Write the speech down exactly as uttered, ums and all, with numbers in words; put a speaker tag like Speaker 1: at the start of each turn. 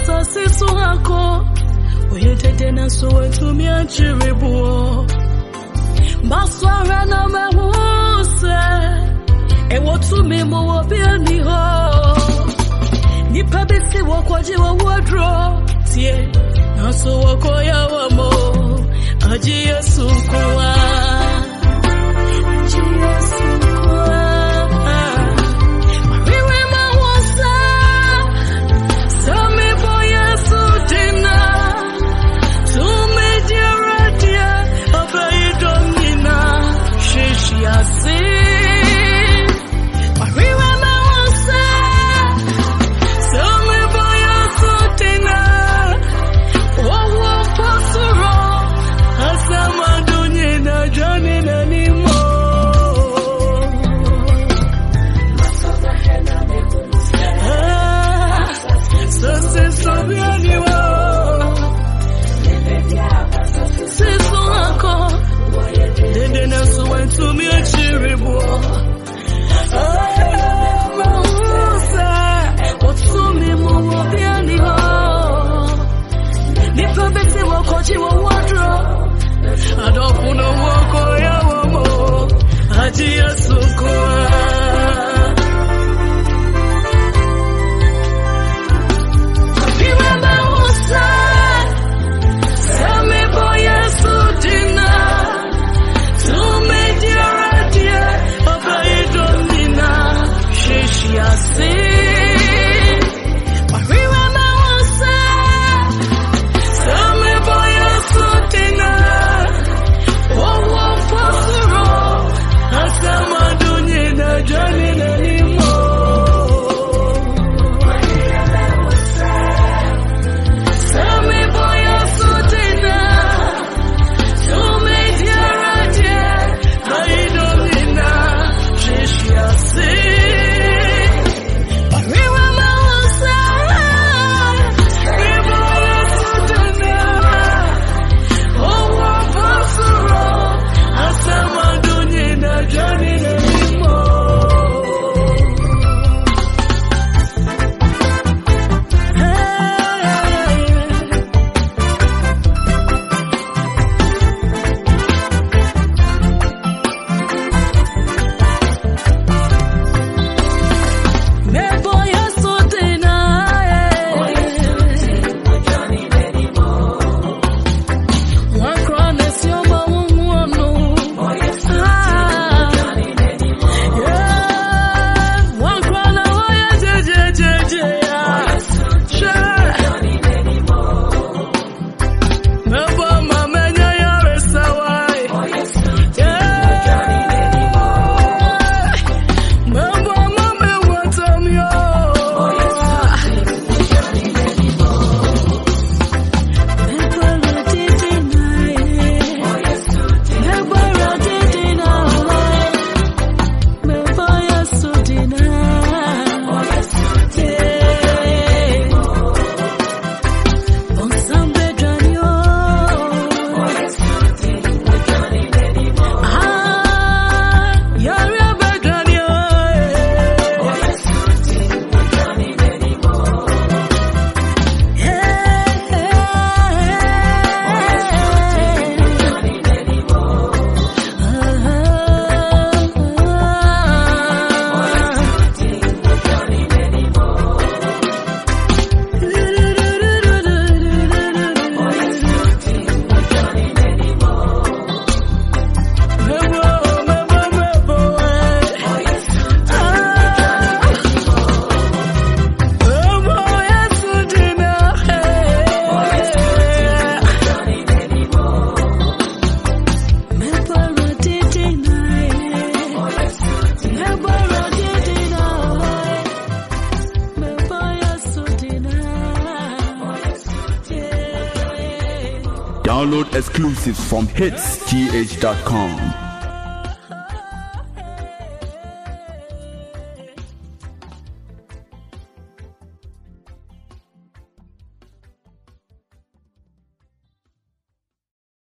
Speaker 1: asasi suhako oyetete na sowetu miachiribuo baswara na mehuse ewotu mimo wobiani ho nipa bisi wakwaji wa wadro tie na so wako ya wamo aji Yesu kwa aji Yesu kwa to me a cherry boy. What's to me more than the hall? Nipa besi wakochi wa wadro. I don't know wako ya wamo. Aji Yesu kwa.
Speaker 2: Download exclusives from hits g h dot com.